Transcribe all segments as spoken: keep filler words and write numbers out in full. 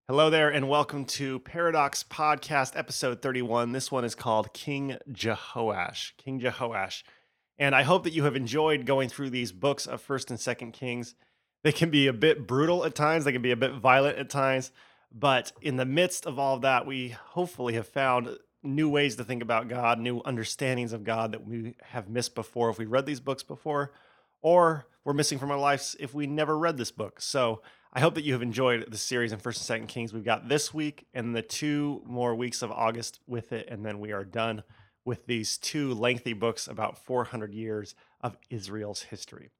Hello there, and welcome to Paradox Podcast, episode thirty-one. This one is called King Jehoash. King Jehoash. And I hope that you have enjoyed going through these books of First and Second Kings. They can be a bit brutal at times, they can be a bit violent at times, but in the midst of all of that, we hopefully have found new ways to think about God, new understandings of God that we have missed before if we read these books before, or we're missing from our lives if we never read this book. So I hope that you have enjoyed the series in First and Second Kings. We've got this week and the two more weeks of August with it, and then we are done with these two lengthy books about four hundred years of Israel's history.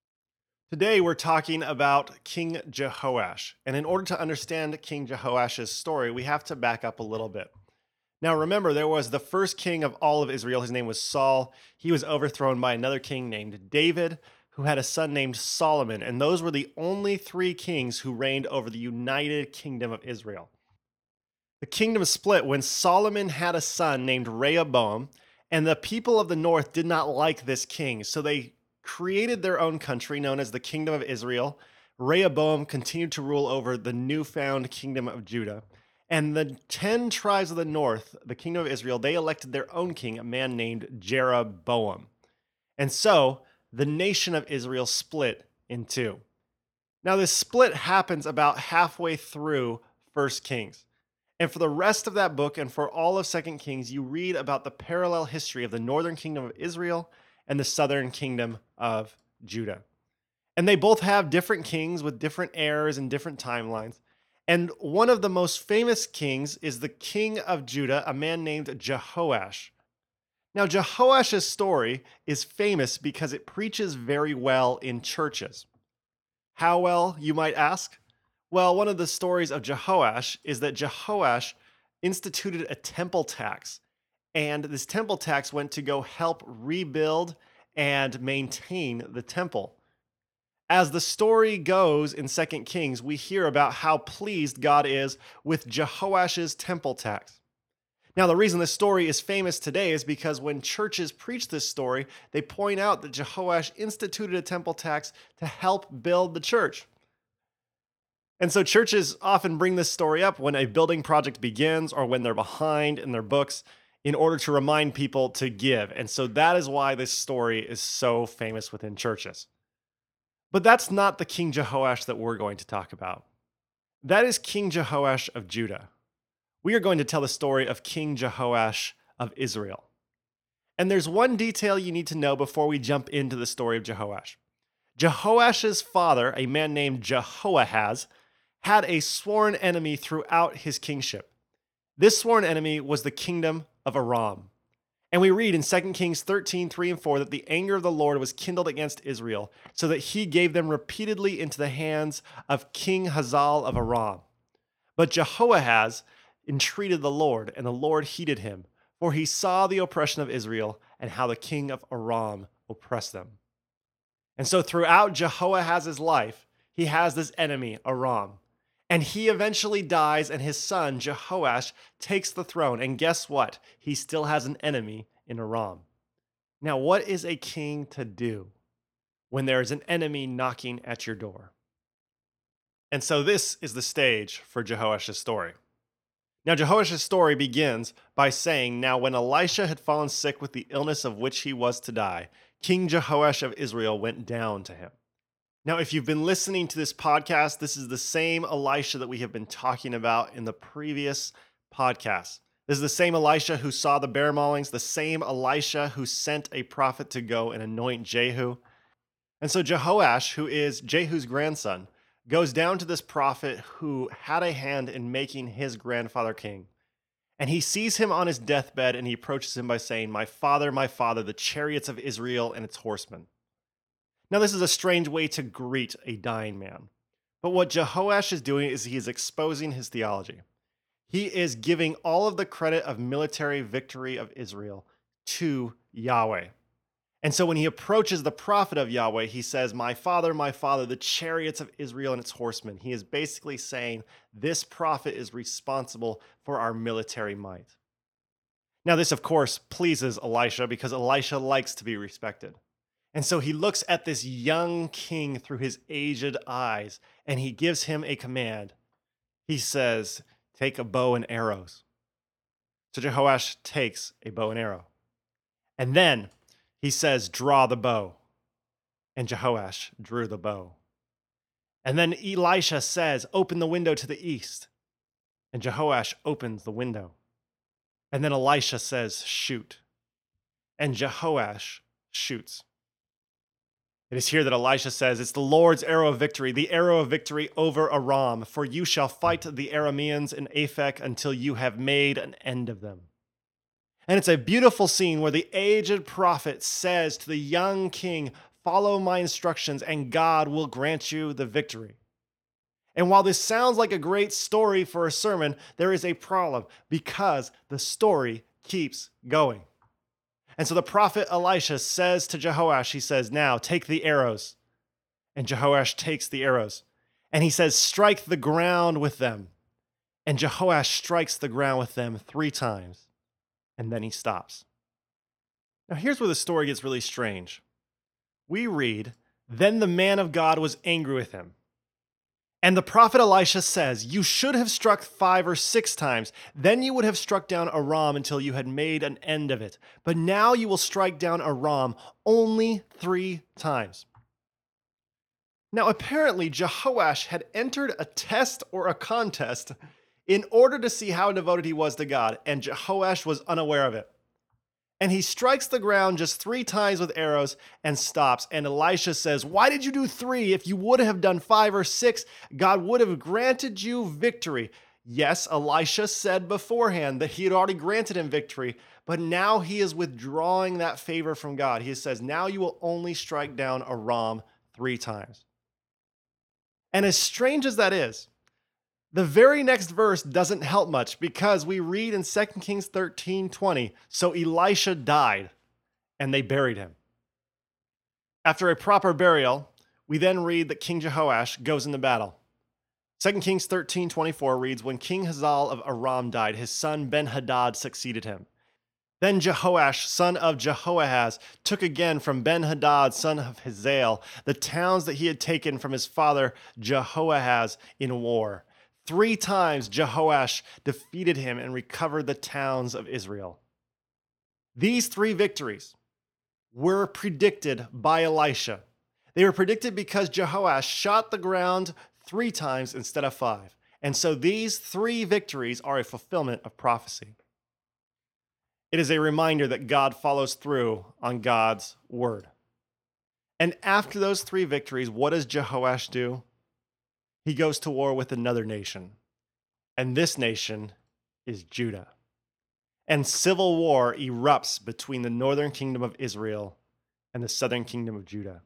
Today we're talking about King Jehoash, and in order to understand King Jehoash's story, we have to back up a little bit. Now remember, there was the first king of all of Israel. His name was Saul. He was overthrown by another king named David, who had a son named Solomon, and those were the only three kings who reigned over the united kingdom of Israel. The kingdom split when Solomon had a son named Rehoboam, and the people of the north did not like this king, so they created their own country known as the Kingdom of Israel. Rehoboam continued to rule over the newfound kingdom of Judah. And the ten tribes of the north, the kingdom of Israel, they elected their own king, a man named Jeroboam. And so the nation of Israel split in two. Now, this split happens about halfway through First Kings. And for the rest of that book and for all of Second Kings, you read about the parallel history of the northern kingdom of Israel and the southern kingdom of Judah. And they both have different kings with different eras and different timelines. And one of the most famous kings is the king of Judah, a man named Jehoash. Now, Jehoash's story is famous because it preaches very well in churches. How well, you might ask? Well, one of the stories of Jehoash is that Jehoash instituted a temple tax, and this temple tax went to go help rebuild and maintain the temple. As the story goes in Second Kings, we hear about how pleased God is with Jehoash's temple tax. Now, the reason this story is famous today is because when churches preach this story, they point out that Jehoash instituted a temple tax to help build the church. And so churches often bring this story up when a building project begins or when they're behind in their books in order to remind people to give. And so that is why this story is so famous within churches. But that's not the King Jehoash that we're going to talk about. That is King Jehoash of Judah. We are going to tell the story of King Jehoash of Israel. And there's one detail you need to know before we jump into the story of Jehoash. Jehoash's father, a man named Jehoahaz, had a sworn enemy throughout his kingship. This sworn enemy was the kingdom of Aram. And we read in Second Kings thirteen, three and four that the anger of the Lord was kindled against Israel, so that he gave them repeatedly into the hands of King Hazael of Aram. But Jehoahaz entreated the Lord, and the Lord heeded him, for he saw the oppression of Israel and how the king of Aram oppressed them. And so throughout Jehoahaz's life, he has this enemy, Aram. And he eventually dies, and his son, Jehoash, takes the throne. And guess what? He still has an enemy in Aram. Now, what is a king to do when there is an enemy knocking at your door? And so this is the stage for Jehoash's story. Now, Jehoash's story begins by saying, Now when Elisha had fallen sick with the illness of which he was to die, King Jehoash of Israel went down to him. Now, if you've been listening to this podcast, this is the same Elisha that we have been talking about in the previous podcasts. This is the same Elisha who saw the bear maulings, the same Elisha who sent a prophet to go and anoint Jehu. And so Jehoash, who is Jehu's grandson, goes down to this prophet who had a hand in making his grandfather king. And he sees him on his deathbed, and he approaches him by saying, My father, my father, the chariots of Israel and its horsemen. Now, this is a strange way to greet a dying man. But what Jehoash is doing is he is exposing his theology. He is giving all of the credit of military victory of Israel to Yahweh. And so when he approaches the prophet of Yahweh, he says, My father, my father, the chariots of Israel and its horsemen. He is basically saying this prophet is responsible for our military might. Now, this, of course, pleases Elisha because Elisha likes to be respected. And so he looks at this young king through his aged eyes, and he gives him a command. he says, take a bow and arrows. So Jehoash takes a bow and arrow. And then he says, draw the bow. And Jehoash drew the bow. And then Elisha says, open the window to the east. And Jehoash opens the window. And then Elisha says, shoot. And Jehoash shoots. It is here that Elisha says, it's the Lord's arrow of victory, the arrow of victory over Aram. For you shall fight the Arameans in Aphek until you have made an end of them. And it's a beautiful scene where the aged prophet says to the young king, follow my instructions and God will grant you the victory. And while this sounds like a great story for a sermon, there is a problem because the story keeps going. And so the prophet Elisha says to Jehoash, he says, now take the arrows. And Jehoash takes the arrows. And he says, strike the ground with them. And Jehoash strikes the ground with them three times. And then he stops. Now here's where the story gets really strange. We read, then the man of God was angry with him. And the prophet Elisha says, you should have struck five or six times. Then you would have struck down Aram until you had made an end of it. But now you will strike down Aram only three times. Now, apparently, Jehoash had entered a test or a contest in order to see how devoted he was to God, and Jehoash was unaware of it. And he strikes the ground just three times with arrows and stops. And Elisha says, why did you do three? If you would have done five or six, God would have granted you victory. Yes, Elisha said beforehand that he had already granted him victory, but now he is withdrawing that favor from God. He says, now you will only strike down Aram three times. And as strange as that is, the very next verse doesn't help much because we read in Second Kings thirteen twenty, so Elisha died and they buried him. After a proper burial, we then read that King Jehoash goes into battle. Second Kings thirteen twenty-four reads, when King Hazael of Aram died, his son Ben-Hadad succeeded him. Then Jehoash, son of Jehoahaz, took again from Ben-Hadad, son of Hazael, the towns that he had taken from his father Jehoahaz in war. Three times Jehoash defeated him and recovered the towns of Israel. These three victories were predicted by Elisha. They were predicted because Jehoash shot the ground three times instead of five. And so these three victories are a fulfillment of prophecy. It is a reminder that God follows through on God's word. And after those three victories, what does Jehoash do? He goes to war with another nation. And this nation is Judah. And civil war erupts between the northern kingdom of Israel and the southern kingdom of Judah.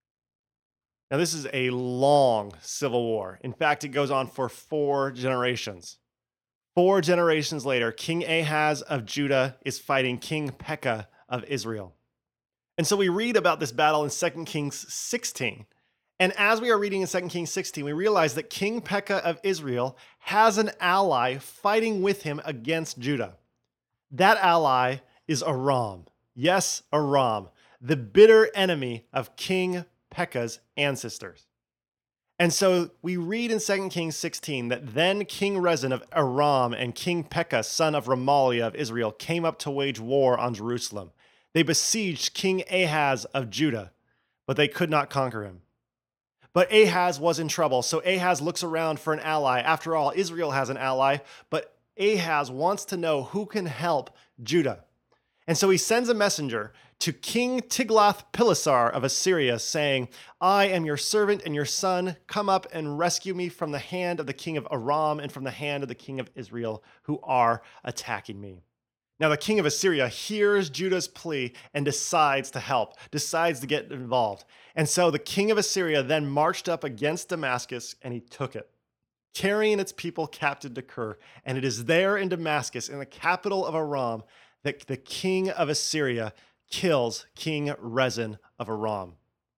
Now, this is a long civil war. In fact, it goes on for four generations. Four generations later, King Ahaz of Judah is fighting King Pekah of Israel. And so we read about this battle in Second Kings sixteen. And as we are reading in Second Kings sixteen, we realize that King Pekah of Israel has an ally fighting with him against Judah. That ally is Aram. Yes, Aram, the bitter enemy of King Pekah's ancestors. And so we read in Second Kings sixteen that then King Rezin of Aram and King Pekah, son of Remaliah of Israel, came up to wage war on Jerusalem. They besieged King Ahaz of Judah, but they could not conquer him. But Ahaz was in trouble, so Ahaz looks around for an ally. After all, Israel has an ally, but Ahaz wants to know who can help Judah. And so he sends a messenger to King Tiglath-Pileser of Assyria, saying, I am your servant and your son. Come up and rescue me from the hand of the king of Aram and from the hand of the king of Israel, who are attacking me. Now the king of Assyria hears Judah's plea and decides to help, decides to get involved. And so the king of Assyria then marched up against Damascus and he took it, carrying its people captive to Kir. And it is there in Damascus, in the capital of Aram, that the king of Assyria kills King Rezin of Aram.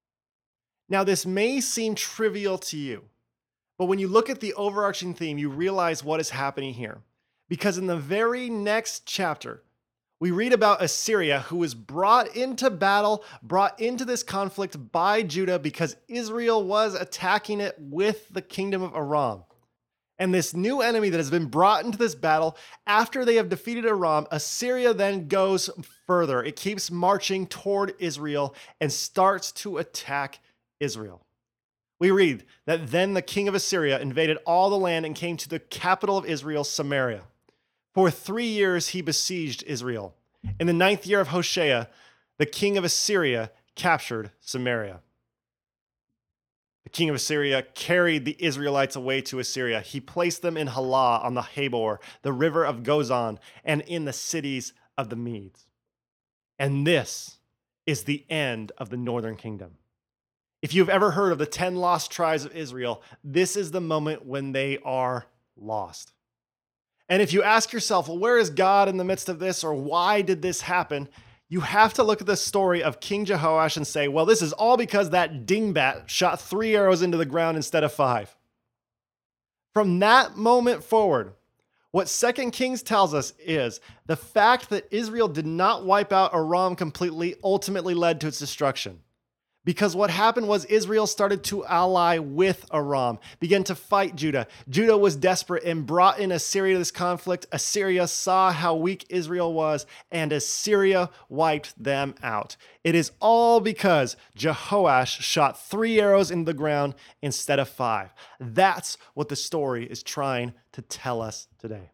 Now this may seem trivial to you, but when you look at the overarching theme, you realize what is happening here. Because in the very next chapter, we read about Assyria, who was brought into battle, brought into this conflict by Judah because Israel was attacking it with the kingdom of Aram. And this new enemy that has been brought into this battle, after they have defeated Aram, Assyria then goes further. It keeps marching toward Israel and starts to attack Israel. We read that then the king of Assyria invaded all the land and came to the capital of Israel, Samaria. For three years he besieged Israel. In the ninth year of Hoshea, the king of Assyria captured Samaria. The king of Assyria carried the Israelites away to Assyria. He placed them in Halah on the Habor, the river of Gozan, and in the cities of the Medes. And this is the end of the northern kingdom. If you've ever heard of the ten lost tribes of Israel, this is the moment when they are lost. And if you ask yourself, well, where is God in the midst of this, or why did this happen? You have to look at the story of King Jehoash and say, well, this is all because that dingbat shot three arrows into the ground instead of five. From that moment forward, what Second Kings tells us is the fact that Israel did not wipe out Aram completely ultimately led to its destruction. Because what happened was Israel started to ally with Aram, began to fight Judah. Judah was desperate and brought in Assyria to this conflict. Assyria saw how weak Israel was, and Assyria wiped them out. It is all because Jehoash shot three arrows into the ground instead of five. That's what the story is trying to tell us today.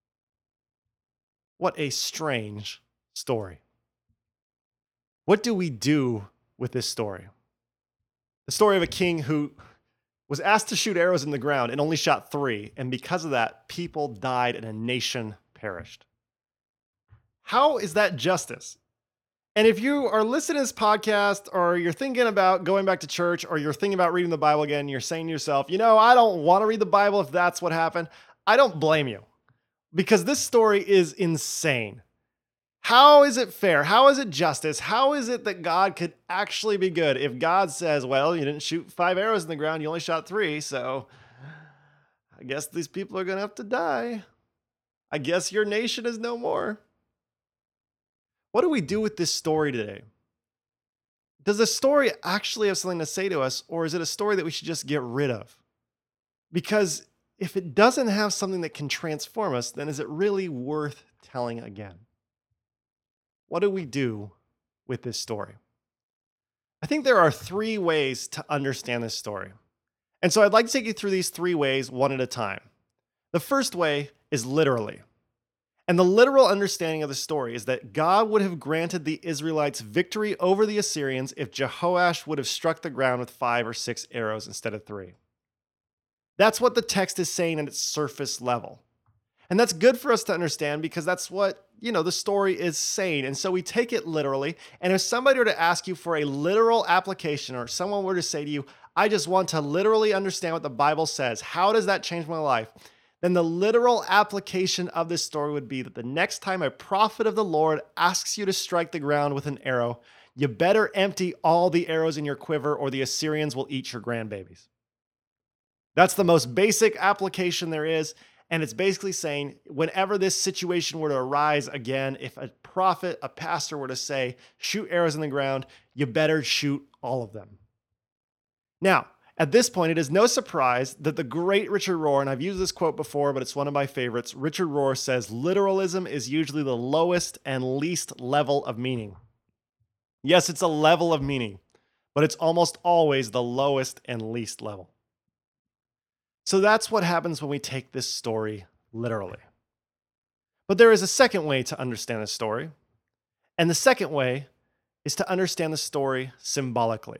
What a strange story. What do we do with this story? The story of a king who was asked to shoot arrows in the ground and only shot three, and because of that, people died and a nation perished. How is that justice? And if you are listening to this podcast, or you're thinking about going back to church, or you're thinking about reading the Bible again, and you're saying to yourself, you know, I don't want to read the Bible if that's what happened, I don't blame you, because this story is insane. How is it fair? How is it justice? How is it that God could actually be good if God says, well, you didn't shoot five arrows in the ground, you only shot three, so I guess these people are going to have to die. I guess your nation is no more. What do we do with this story today? Does the story actually have something to say to us, or is it a story that we should just get rid of? Because if it doesn't have something that can transform us, then is it really worth telling again? What do we do with this story? I think there are three ways to understand this story. And so I'd like to take you through these three ways one at a time. The first way is literally. And the literal understanding of the story is that God would have granted the Israelites victory over the Assyrians if Jehoash would have struck the ground with five or six arrows instead of three. That's what the text is saying at its surface level. And that's good for us to understand because that's what, you know, the story is saying. And so we take it literally. And if somebody were to ask you for a literal application, or someone were to say to you, I just want to literally understand what the Bible says, how does that change my life? Then the literal application of this story would be that the next time a prophet of the Lord asks you to strike the ground with an arrow, you better empty all the arrows in your quiver or the Assyrians will eat your grandbabies. That's the most basic application there is. And it's basically saying, whenever this situation were to arise again, if a prophet, a pastor were to say, shoot arrows in the ground, you better shoot all of them. Now, at this point, it is no surprise that the great Richard Rohr, and I've used this quote before, but it's one of my favorites. Richard Rohr says, literalism is usually the lowest and least level of meaning. Yes, it's a level of meaning, but it's almost always the lowest and least level. So that's what happens when we take this story literally. But there is a second way to understand this story. And the second way is to understand the story symbolically.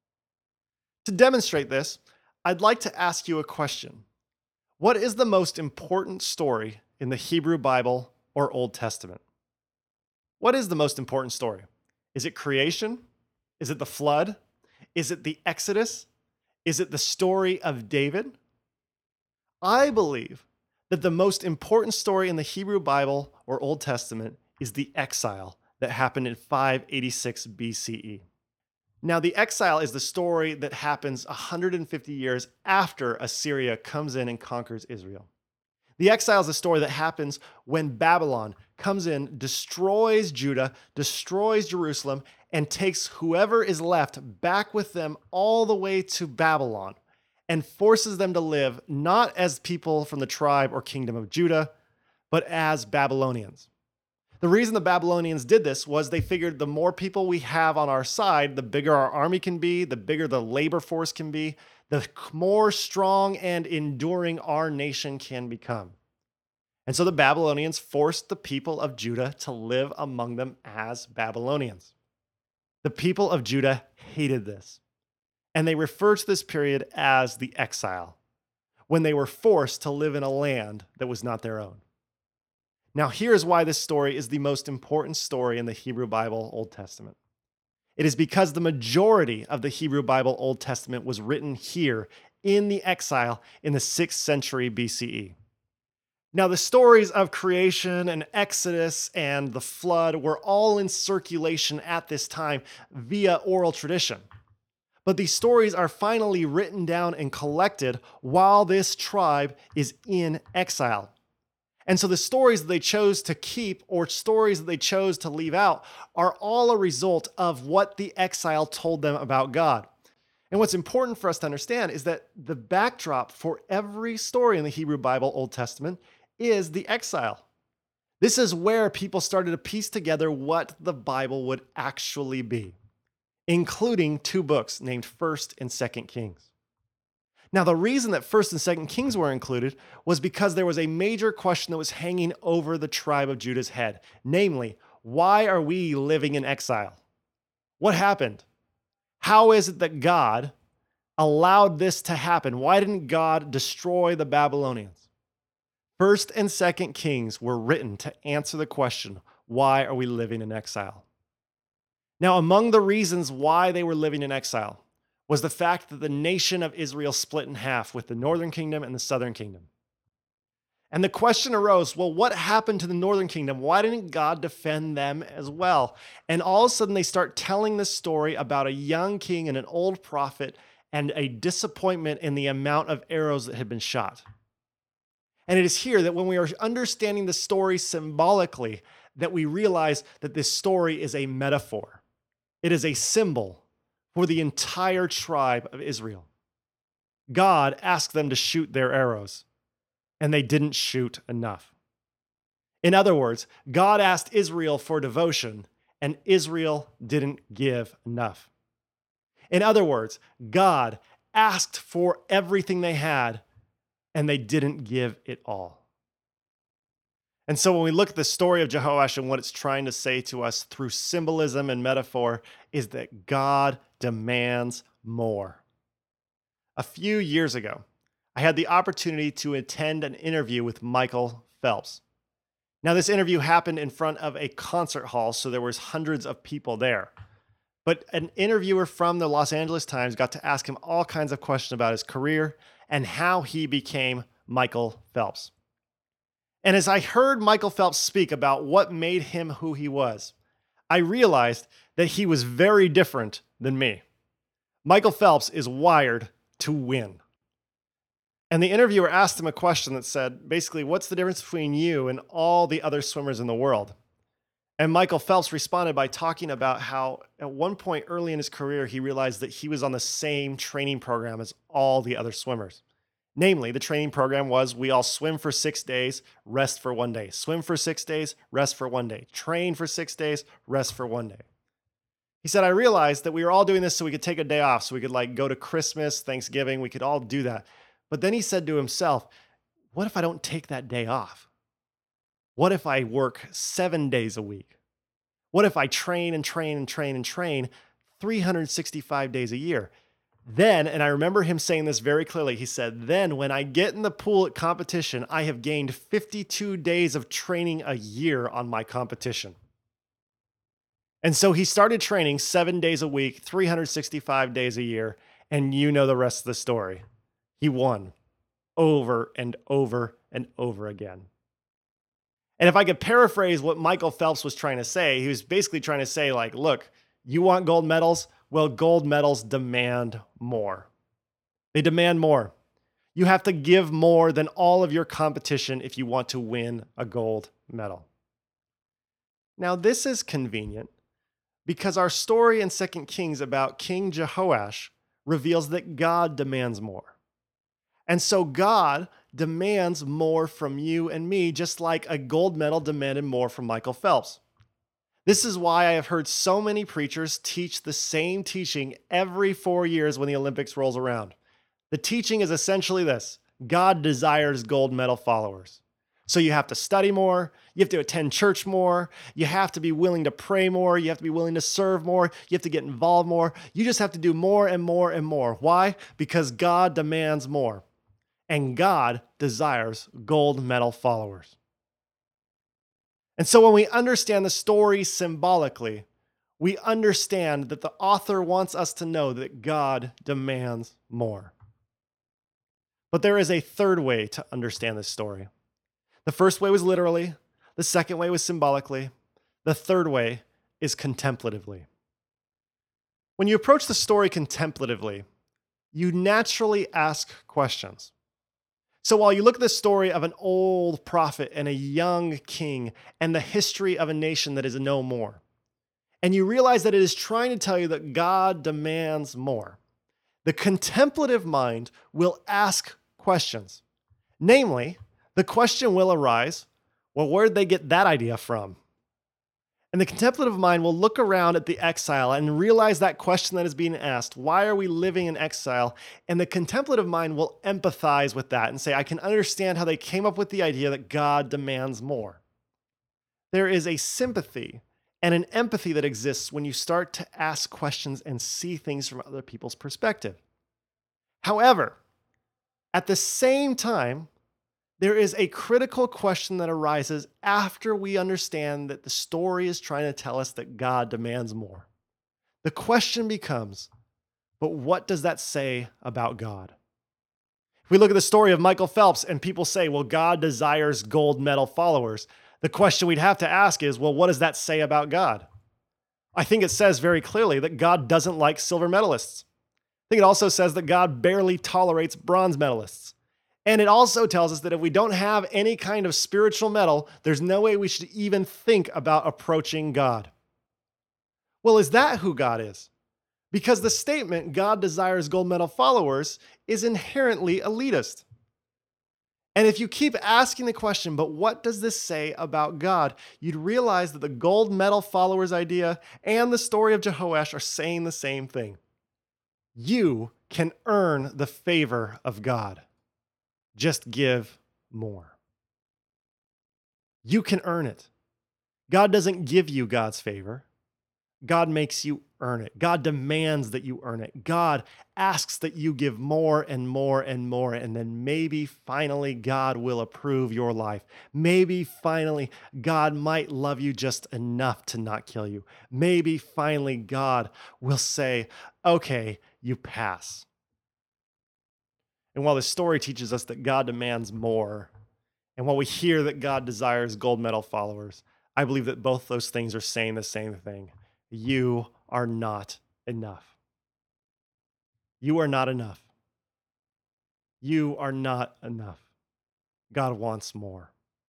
To demonstrate this, I'd like to ask you a question. What is the most important story in the Hebrew Bible or Old Testament? What is the most important story? Is it creation? Is it the flood? Is it the Exodus? Is it the story of David? I believe that the most important story in the Hebrew Bible or Old Testament is the exile that happened in five eighty-six B C E. Now, the exile is the story that happens one hundred fifty years after Assyria comes in and conquers Israel. The exile is a story that happens when Babylon comes in, destroys Judah, destroys Jerusalem, and takes whoever is left back with them all the way to Babylon. and forces them to live not as people from the tribe or kingdom of Judah, but as Babylonians. The reason the Babylonians did this was they figured the more people we have on our side, the bigger our army can be, the bigger the labor force can be, the more strong and enduring our nation can become. And so the Babylonians forced the people of Judah to live among them as Babylonians. The people of Judah hated this, and they refer to this period as the exile, when they were forced to live in a land that was not their own. Now, here's why this story is the most important story in the Hebrew Bible Old Testament. It is because the majority of the Hebrew Bible Old Testament was written here in the exile in the sixth century B C E. Now, the stories of creation and Exodus and the flood were all in circulation at this time via oral tradition. But these stories are finally written down and collected while this tribe is in exile. And so the stories that they chose to keep or stories that they chose to leave out are all a result of what the exile told them about God. And what's important for us to understand is that the backdrop for every story in the Hebrew Bible Old Testament is the exile. This is where people started to piece together what the Bible would actually be, including two books named First and Second Kings. Now, the reason that First and Second Kings were included was because there was a major question that was hanging over the tribe of Judah's head. Namely, why are we living in exile? What happened? How is it that God allowed this to happen? Why didn't God destroy the Babylonians? First and Second Kings were written to answer the question, why are we living in exile? Now, among the reasons why they were living in exile was the fact that the nation of Israel split in half with the northern kingdom and the southern kingdom. And the question arose, well, what happened to the northern kingdom? Why didn't God defend them as well? And all of a sudden they start telling this story about a young king and an old prophet and a disappointment in the amount of arrows that had been shot. And it is here that when we are understanding the story symbolically, that we realize that this story is a metaphor. It is a symbol for the entire tribe of Israel. God asked them to shoot their arrows, and they didn't shoot enough. In other words, God asked Israel for devotion, and Israel didn't give enough. In other words, God asked for everything they had, and they didn't give it all. And so when we look at the story of Jehoash and what it's trying to say to us through symbolism and metaphor is that God demands more. A few years ago, I had the opportunity to attend an interview with Michael Phelps. Now, this interview happened in front of a concert hall, so there was hundreds of people there. But an interviewer from the Los Angeles Times got to ask him all kinds of questions about his career and how he became Michael Phelps. And as I heard Michael Phelps speak about what made him who he was, I realized that he was very different than me. Michael Phelps is wired to win. And the interviewer asked him a question that said, basically, what's the difference between you and all the other swimmers in the world? And Michael Phelps responded by talking about how at one point early in his career, he realized that he was on the same training program as all the other swimmers. Namely, the training program was we all swim for six days, rest for one day. Swim for six days, rest for one day. Train for six days, rest for one day. He said, I realized that we were all doing this so we could take a day off, so we could like go to Christmas, Thanksgiving, we could all do that. But then he said to himself, what if I don't take that day off? What if I work seven days a week? What if I train and train and train and train three hundred sixty-five days a year? Then, and I remember him saying this very clearly, he said, then when I get in the pool at competition, I have gained fifty-two days of training a year on my competition. And so he started training seven days a week, three hundred sixty-five days a year, and you know the rest of the story. He won over and over and over again. And if I could paraphrase what Michael Phelps was trying to say, he was basically trying to say, like, look, you want gold medals? Well, gold medals demand more. They demand more. You have to give more than all of your competition if you want to win a gold medal. Now, this is convenient because our story in Second Kings about King Jehoash reveals that God demands more. And so God demands more from you and me, just like a gold medal demanded more from Michael Phelps. This is why I have heard so many preachers teach the same teaching every four years when the Olympics rolls around. The teaching is essentially this: God desires gold medal followers. So you have to study more, you have to attend church more, you have to be willing to pray more, you have to be willing to serve more, you have to get involved more. You just have to do more and more and more. Why? Because God demands more. And God desires gold medal followers. And so when we understand the story symbolically, we understand that the author wants us to know that God demands more. But there is a third way to understand this story. The first way was literally, the second way was symbolically, the third way is contemplatively. When you approach the story contemplatively, you naturally ask questions. So while you look at the story of an old prophet and a young king and the history of a nation that is no more, and you realize that it is trying to tell you that God demands more, the contemplative mind will ask questions. Namely, the question will arise, well, where'd they get that idea from? And the contemplative mind will look around at the exile and realize that question that is being asked: why are we living in exile? And the contemplative mind will empathize with that and say, I can understand how they came up with the idea that God demands more. There is a sympathy and an empathy that exists when you start to ask questions and see things from other people's perspective. However, at the same time, there is a critical question that arises after we understand that the story is trying to tell us that God demands more. The question becomes, but what does that say about God? If we look at the story of Michael Phelps and people say, well, God desires gold medal followers, the question we'd have to ask is, well, what does that say about God? I think it says very clearly that God doesn't like silver medalists. I think it also says that God barely tolerates bronze medalists. And it also tells us that if we don't have any kind of spiritual medal, there's no way we should even think about approaching God. Well, is that who God is? Because the statement, God desires gold medal followers, is inherently elitist. And if you keep asking the question, but what does this say about God? You'd realize that the gold medal followers idea and the story of Jehoash are saying the same thing. You can earn the favor of God. Just give more. You can earn it. God doesn't give you God's favor. God makes you earn it. God demands that you earn it. God asks that you give more and more and more, and then maybe finally God will approve your life. Maybe finally God might love you just enough to not kill you. Maybe finally God will say, okay, you pass. And while the story teaches us that God demands more, and while we hear that God desires gold medal followers, I believe that both those things are saying the same thing. You are not enough. You are not enough. You are not enough. God wants more.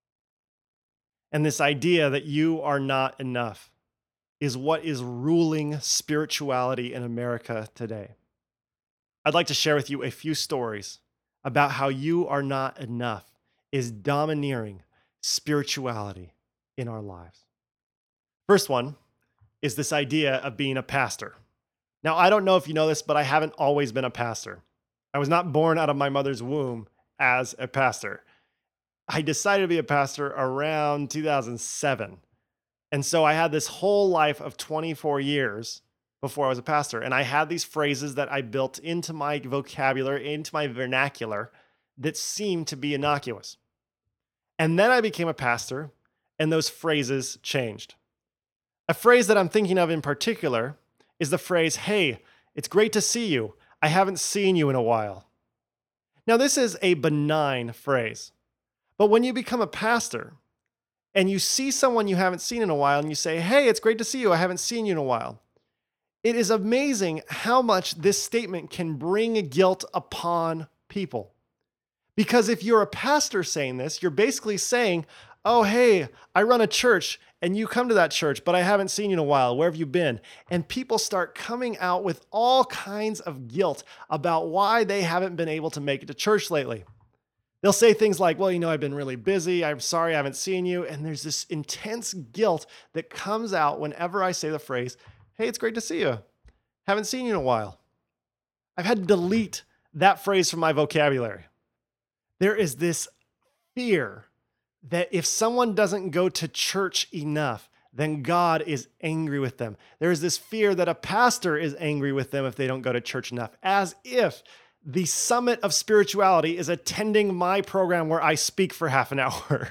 And this idea that you are not enough is what is ruling spirituality in America today. I'd like to share with you a few stories about how you are not enough is domineering spirituality in our lives. First one is this idea of being a pastor. Now, I don't know if you know this, but I haven't always been a pastor. I was not born out of my mother's womb as a pastor. I decided to be a pastor around two thousand seven. And so I had this whole life of twenty-four years before I was a pastor. And I had these phrases that I built into my vocabulary, into my vernacular, that seemed to be innocuous. And then I became a pastor, and those phrases changed. A phrase that I'm thinking of in particular is the phrase, hey, it's great to see you. I haven't seen you in a while. Now, this is a benign phrase, but when you become a pastor and you see someone you haven't seen in a while and you say, hey, it's great to see you. I haven't seen you in a while. It is amazing how much this statement can bring guilt upon people. Because if you're a pastor saying this, you're basically saying, Oh, hey, I run a church and you come to that church, but I haven't seen you in a while. Where have you been? And people start coming out with all kinds of guilt about why they haven't been able to make it to church lately. They'll say things like, well, you know, I've been really busy. I'm sorry I haven't seen you. And there's this intense guilt that comes out whenever I say the phrase, hey, it's great to see you. Haven't seen you in a while. I've had to delete that phrase from my vocabulary. There is this fear that if someone doesn't go to church enough, then God is angry with them. There is this fear that a pastor is angry with them if they don't go to church enough, as if the summit of spirituality is attending my program where I speak for half an hour.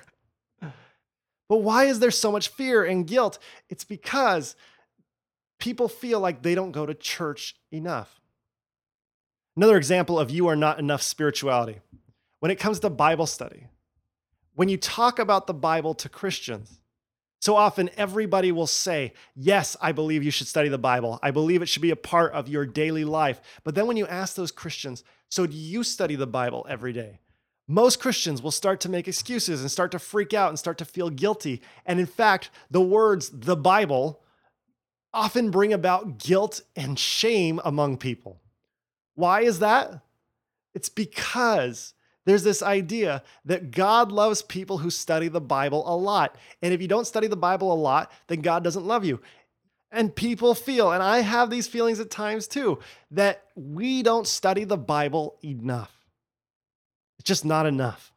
But why is there so much fear and guilt? It's because people feel like they don't go to church enough. Another example of you are not enough spirituality. When it comes to Bible study, when you talk about the Bible to Christians, so often everybody will say, yes, I believe you should study the Bible. I believe it should be a part of your daily life. But then when you ask those Christians, so do you study the Bible every day? Most Christians will start to make excuses and start to freak out and start to feel guilty. And in fact, the words, the Bible, often bring about guilt and shame among people. Why is that? It's because there's this idea that God loves people who study the Bible a lot. And if you don't study the Bible a lot, then God doesn't love you. And people feel, and I have these feelings at times too, that we don't study the Bible enough. It's just not enough.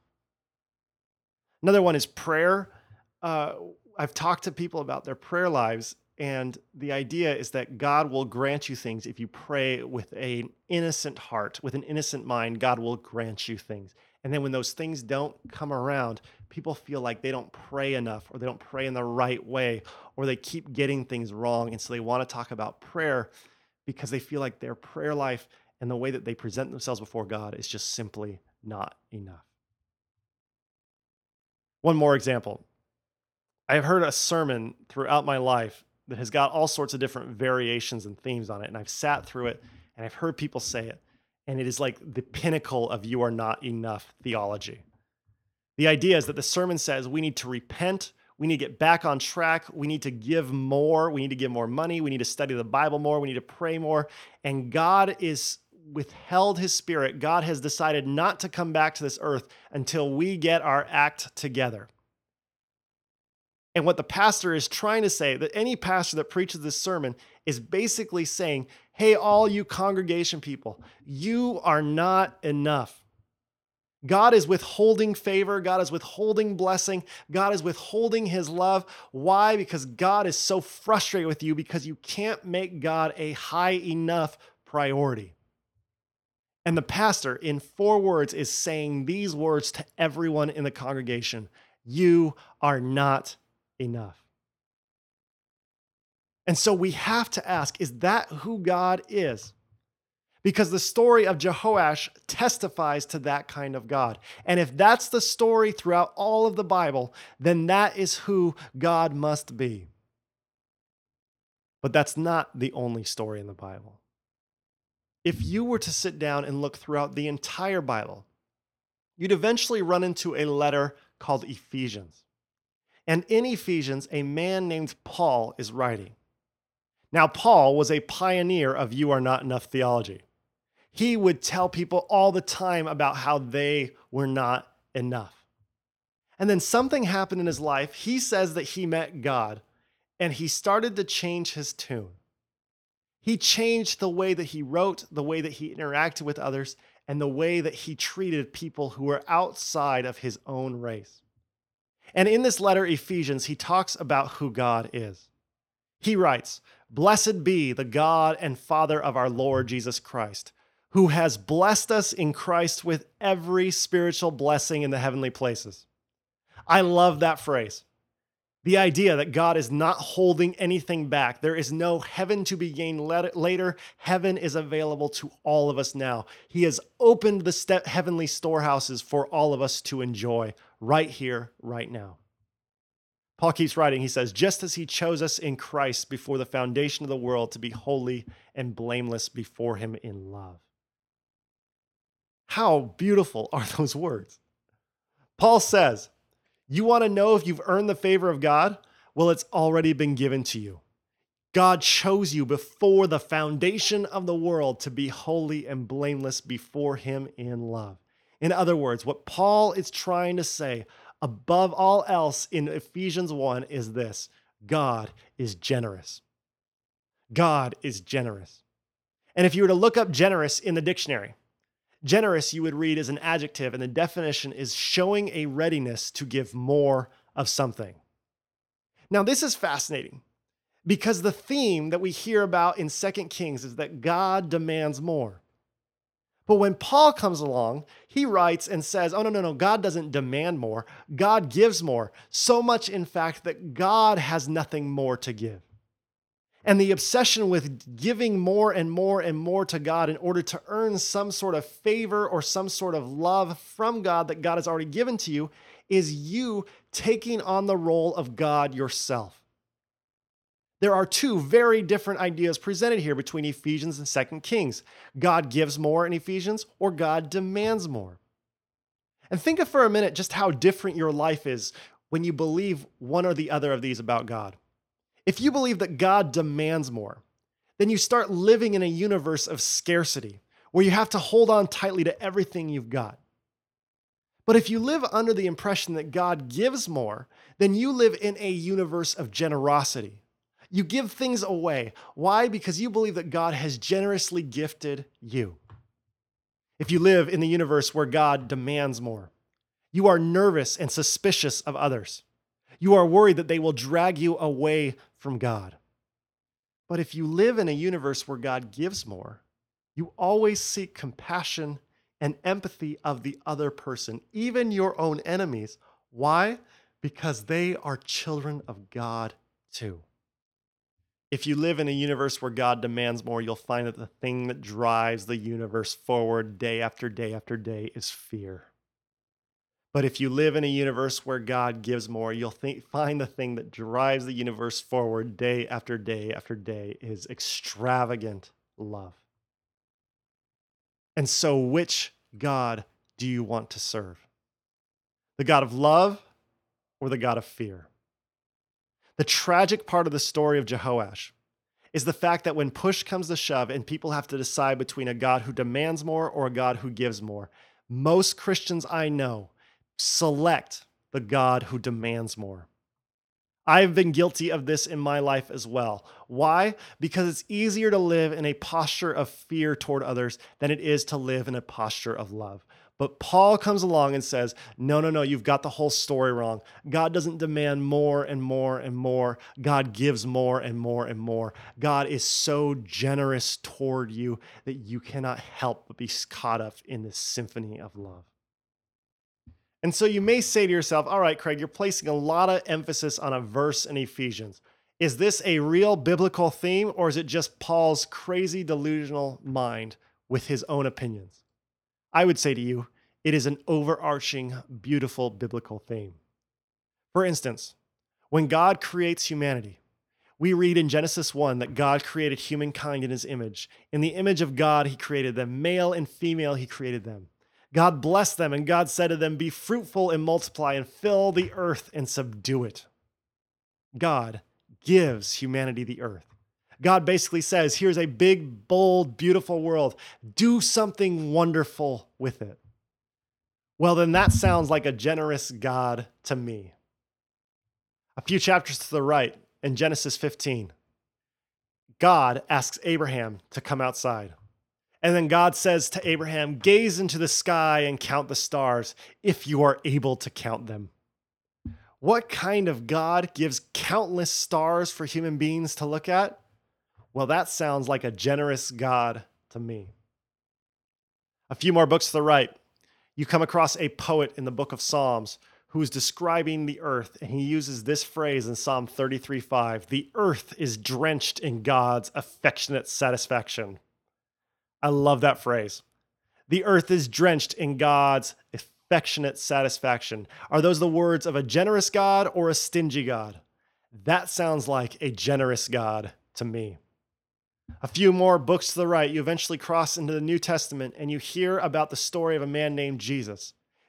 Another one is prayer. Uh, I've talked to people about their prayer lives, and the idea is that God will grant you things if you pray with an innocent heart, with an innocent mind. God will grant you things. And then when those things don't come around, people feel like they don't pray enough, or they don't pray in the right way, or they keep getting things wrong. And so they want to talk about prayer because they feel like their prayer life and the way that they present themselves before God is just simply not enough. One more example. I've heard a sermon throughout my life that has got all sorts of different variations and themes on it. And I've sat through it and I've heard people say it. And it is like the pinnacle of you are not enough theology. The idea is that the sermon says we need to repent. We need to get back on track. We need to give more. We need to give more money. We need to study the Bible more. We need to pray more. And God is withheld his spirit. God has decided not to come back to this earth until we get our act together. And what the pastor is trying to say, that any pastor that preaches this sermon is basically saying, hey, all you congregation people, you are not enough. God is withholding favor. God is withholding blessing. God is withholding his love. Why? Because God is so frustrated with you because you can't make God a high enough priority. And the pastor, in four words, is saying these words to everyone in the congregation. You are not enough. And so we have to ask, is that who God is? Because the story of Jehoash testifies to that kind of God. And if that's the story throughout all of the Bible, then that is who God must be. But that's not the only story in the Bible. If you were to sit down and look throughout the entire Bible, you'd eventually run into a letter called Ephesians. And in Ephesians, a man named Paul is writing. Now, Paul was a pioneer of you are not enough theology. He would tell people all the time about how they were not enough. And then something happened in his life. He says that he met God, and he started to change his tune. He changed the way that he wrote, the way that he interacted with others, and the way that he treated people who were outside of his own race. And in this letter, Ephesians, he talks about who God is. He writes, "Blessed be the God and Father of our Lord Jesus Christ, who has blessed us in Christ with every spiritual blessing in the heavenly places." I love that phrase. The idea that God is not holding anything back. There is no heaven to be gained later. Heaven is available to all of us now. He has opened the ste- heavenly storehouses for all of us to enjoy right here, right now. Paul keeps writing. He says, just as he chose us in Christ before the foundation of the world to be holy and blameless before him in love. How beautiful are those words? Paul says, You want to know if you've earned the favor of God? Well, it's already been given to you. God chose you before the foundation of the world to be holy and blameless before him in love. In other words, what Paul is trying to say above all else in Ephesians one is this: God is generous. God is generous. And if you were to look up generous in the dictionary, generous you would read as an adjective, and the definition is showing a readiness to give more of something. Now, this is fascinating because the theme that we hear about in Second Kings is that God demands more. But when Paul comes along, he writes and says, oh, no, no, no, God doesn't demand more. God gives more. So much, in fact, that God has nothing more to give. And the obsession with giving more and more and more to God in order to earn some sort of favor or some sort of love from God that God has already given to you is you taking on the role of God yourself. There are two very different ideas presented here between Ephesians and Second Kings. God gives more in Ephesians, or God demands more. And think of for a minute just how different your life is when you believe one or the other of these about God. If you believe that God demands more, then you start living in a universe of scarcity where you have to hold on tightly to everything you've got. But if you live under the impression that God gives more, then you live in a universe of generosity. You give things away. Why? Because you believe that God has generously gifted you. If you live in the universe where God demands more, you are nervous and suspicious of others. You are worried that they will drag you away from God. But if you live in a universe where God gives more, you always seek compassion and empathy of the other person, even your own enemies. Why? Because they are children of God too. If you live in a universe where God demands more, you'll find that the thing that drives the universe forward day after day after day is fear. But if you live in a universe where God gives more, you'll think, find the thing that drives the universe forward day after day after day is extravagant love. And so, which God do you want to serve? The God of love or the God of fear? The tragic part of the story of Jehoash is the fact that when push comes to shove and people have to decide between a God who demands more or a God who gives more, most Christians I know select the God who demands more. I've been guilty of this in my life as well. Why? Because it's easier to live in a posture of fear toward others than it is to live in a posture of love. But Paul comes along and says, no, no, no, you've got the whole story wrong. God doesn't demand more and more and more. God gives more and more and more. God is so generous toward you that you cannot help but be caught up in this symphony of love. And so you may say to yourself, all right, Craig, you're placing a lot of emphasis on a verse in Ephesians. Is this a real biblical theme, or is it just Paul's crazy delusional mind with his own opinions? I would say to you, it is an overarching, beautiful biblical theme. For instance, when God creates humanity, we read in Genesis one that God created humankind in his image. In the image of God, he created them. Male and female, he created them. God blessed them, and God said to them, be fruitful and multiply and fill the earth and subdue it. God gives humanity the earth. God basically says, here's a big, bold, beautiful world. Do something wonderful with it. Well, then that sounds like a generous God to me. A few chapters to the right, in Genesis fifteen, God asks Abraham to come outside. And then God says to Abraham, gaze into the sky and count the stars, if you are able to count them. What kind of God gives countless stars for human beings to look at? Well, that sounds like a generous God to me. A few more books to the right, you come across a poet in the book of Psalms who is describing the earth, and he uses this phrase in Psalm thirty-three five, the earth is drenched in God's affectionate satisfaction. I love that phrase. The earth is drenched in God's affectionate satisfaction. Are those the words of a generous God or a stingy God? That sounds like a generous God to me. A few more books to the right, you eventually cross into the New Testament and you hear about the story of a man named Jesus.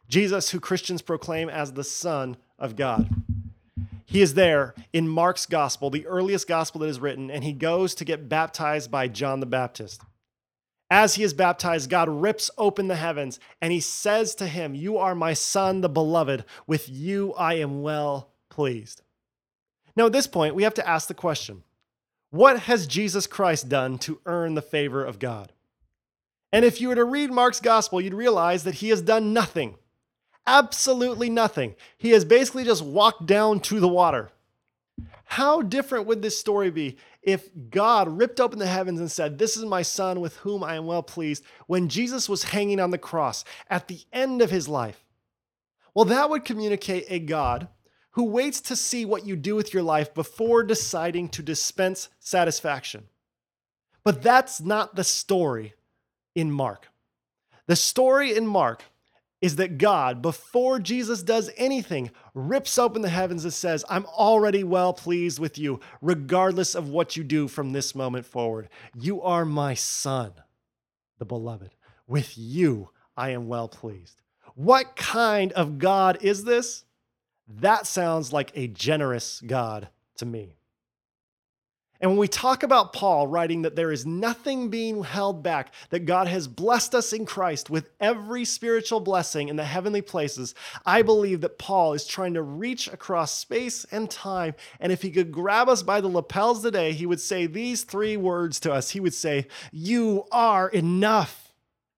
Jesus, who Christians proclaim as the Son of God. He is there in Mark's gospel, the earliest gospel that is written, and he goes to get baptized by John the Baptist. As he is baptized, God rips open the heavens and he says to him, "You are my son, the beloved. With you I am well pleased." Now, at this point, we have to ask the question, what has Jesus Christ done to earn the favor of God? And if you were to read Mark's gospel, you'd realize that he has done nothing. Absolutely nothing. He has basically just walked down to the water. How different would this story be if God ripped open the heavens and said, "This is my son with whom I am well pleased," when Jesus was hanging on the cross at the end of his life? Well, that would communicate a God who waits to see what you do with your life before deciding to dispense satisfaction. But that's not the story in Mark. The story in Mark is that God, before Jesus does anything, rips open the heavens and says, "I'm already well pleased with you, regardless of what you do from this moment forward. You are my son, the beloved. With you, I am well pleased." What kind of God is this? That sounds like a generous God to me. And when we talk about Paul writing that there is nothing being held back, that God has blessed us in Christ with every spiritual blessing in the heavenly places, I believe that Paul is trying to reach across space and time. And if he could grab us by the lapels today, he would say these three words to us. He would say, "You are enough.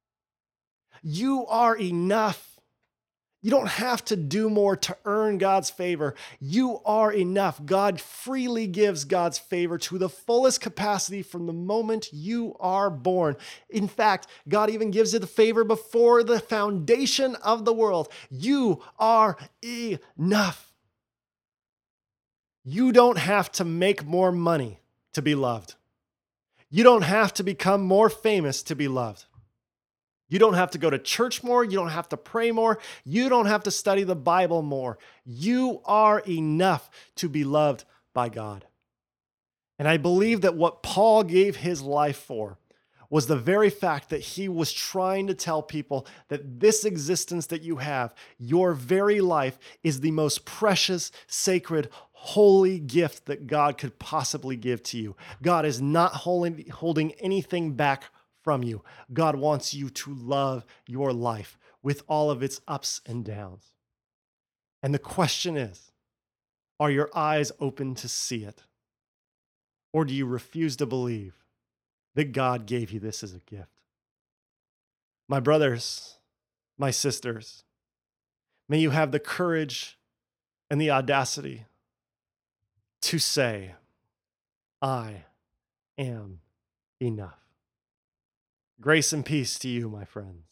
You are enough. You don't have to do more to earn God's favor. You are enough." God freely gives God's favor to the fullest capacity from the moment you are born. In fact, God even gives you the favor before the foundation of the world. You are enough. You don't have to make more money to be loved. You don't have to become more famous to be loved. You don't have to go to church more. You don't have to pray more. You don't have to study the Bible more. You are enough to be loved by God. And I believe that what Paul gave his life for was the very fact that he was trying to tell people that this existence that you have, your very life, is the most precious, sacred, holy gift that God could possibly give to you. God is not holding, holding anything back from you. God wants you to love your life with all of its ups and downs. And the question is, are your eyes open to see it? Or do you refuse to believe that God gave you this as a gift? My brothers, my sisters, may you have the courage and the audacity to say, "I am enough." Grace and peace to you, my friends.